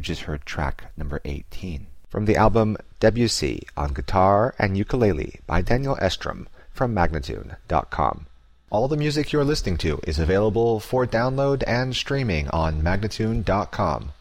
just heard track number 18. From the album Debussy on Guitar and Ukulele by Daniel Estrom from Magnatune.com. All the music you're listening to is available for download and streaming on Magnatune.com.